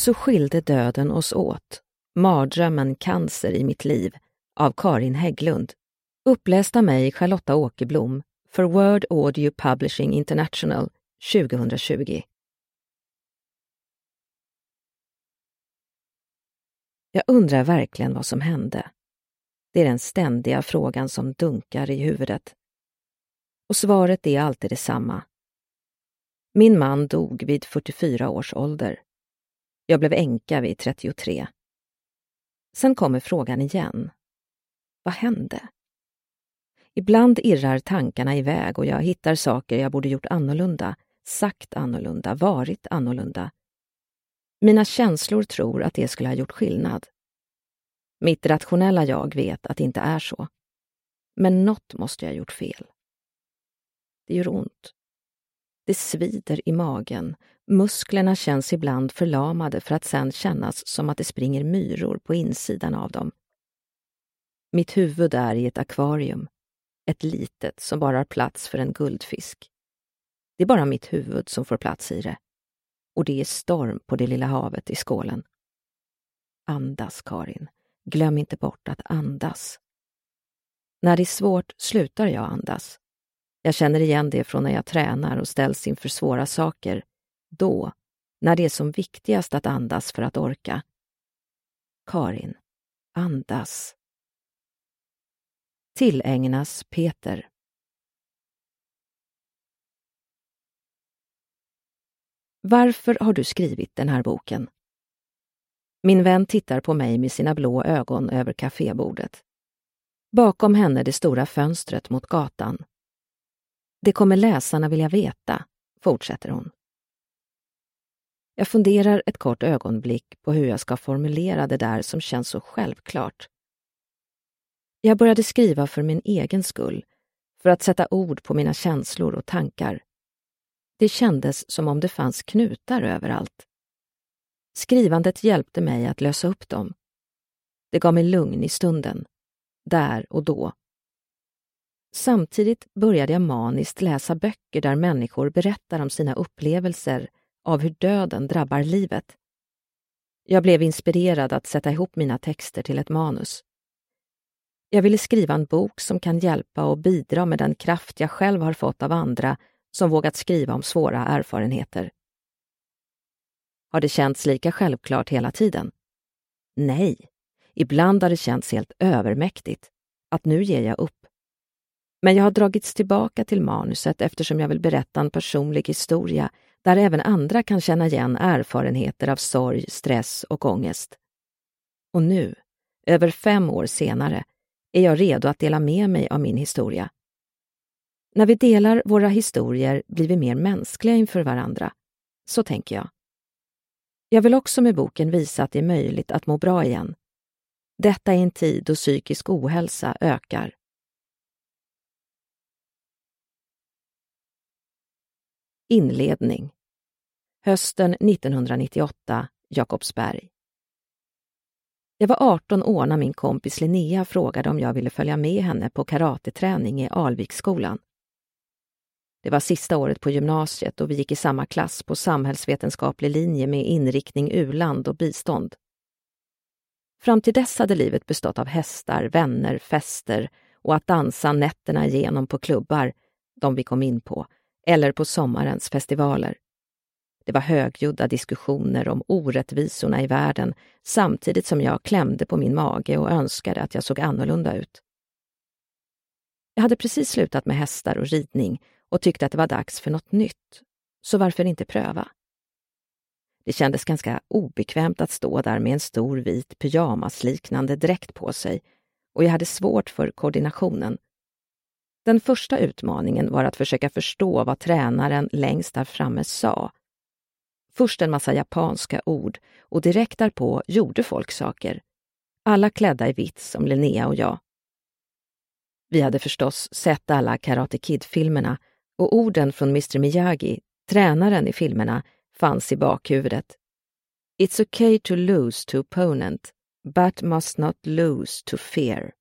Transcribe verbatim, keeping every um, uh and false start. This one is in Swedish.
Så skilde döden oss åt. Mardrömmen cancer i mitt liv av Karin Hägglund. Uppläst av mig Charlotta Åkerblom för Word Audio Publishing International tjugohundratjugo. Jag undrar verkligen vad som hände. Det är den ständiga frågan som dunkar i huvudet. Och svaret är alltid detsamma. Min man dog vid fyrtiofyra års ålder. Jag blev änka vid trettiotre. Sen kommer frågan igen. Vad hände? Ibland irrar tankarna iväg och jag hittar saker jag borde gjort annorlunda, sagt annorlunda, varit annorlunda. Mina känslor tror att det skulle ha gjort skillnad. Mitt rationella jag vet att det inte är så. Men något måste jag ha gjort fel. Det gör ont. Det svider i magen. Musklerna känns ibland förlamade för att sen kännas som att det springer myror på insidan av dem. Mitt huvud är i ett akvarium. Ett litet som bara har plats för en guldfisk. Det är bara mitt huvud som får plats i det. Och det är storm på det lilla havet i skålen. Andas, Karin. Glöm inte bort att andas. När det är svårt slutar jag andas. Jag känner igen det från när jag tränar och ställs inför svåra saker. Då, när det är som viktigast att andas för att orka. Karin, andas. Tillägnas Peter. Varför har du skrivit den här boken? Min vän tittar på mig med sina blå ögon över kafébordet. Bakom henne det stora fönstret mot gatan. Det kommer läsarna vilja veta, fortsätter hon. Jag funderar ett kort ögonblick på hur jag ska formulera det där som känns så självklart. Jag började skriva för min egen skull, för att sätta ord på mina känslor och tankar. Det kändes som om det fanns knutar överallt. Skrivandet hjälpte mig att lösa upp dem. Det gav mig lugn i stunden, där och då. Samtidigt började jag maniskt läsa böcker där människor berättar om sina upplevelser av hur döden drabbar livet. Jag blev inspirerad att sätta ihop mina texter till ett manus. Jag ville skriva en bok som kan hjälpa och bidra med den kraft jag själv har fått av andra som vågat skriva om svåra erfarenheter. Har det känts lika självklart hela tiden? Nej, ibland har det känts helt övermäktigt, att nu ger jag upp. Men jag har dragits tillbaka till manuset eftersom jag vill berätta en personlig historia där även andra kan känna igen erfarenheter av sorg, stress och ångest. Och nu, över fem år senare, är jag redo att dela med mig av min historia. När vi delar våra historier blir vi mer mänskliga inför varandra. Så tänker jag. Jag vill också med boken visa att det är möjligt att må bra igen. Detta är en tid då psykisk ohälsa ökar. Inledning. Hösten nittonhundranittioåtta, Jakobsberg. Jag var arton år när min kompis Linnea frågade om jag ville följa med henne på karateträning i Alviksskolan. Det var sista året på gymnasiet och vi gick i samma klass på samhällsvetenskaplig linje med inriktning u-land och bistånd. Fram till dess hade livet bestått av hästar, vänner, fester och att dansa nätterna igenom på klubbar, de vi kom in på, eller på sommarens festivaler. Det var högljudda diskussioner om orättvisorna i världen samtidigt som jag klämde på min mage och önskade att jag såg annorlunda ut. Jag hade precis slutat med hästar och ridning och tyckte att det var dags för något nytt, så varför inte pröva? Det kändes ganska obekvämt att stå där med en stor vit pyjamasliknande dräkt på sig och jag hade svårt för koordinationen. Den första utmaningen var att försöka förstå vad tränaren längst där framme sa. Först en massa japanska ord och direkt därpå gjorde folk saker. Alla klädda i vitt som Linnea och jag. Vi hade förstås sett alla Karate Kid-filmerna och orden från mister Miyagi, tränaren i filmerna, fanns i bakhuvudet. It's okay to lose to opponent, but must not lose to fear.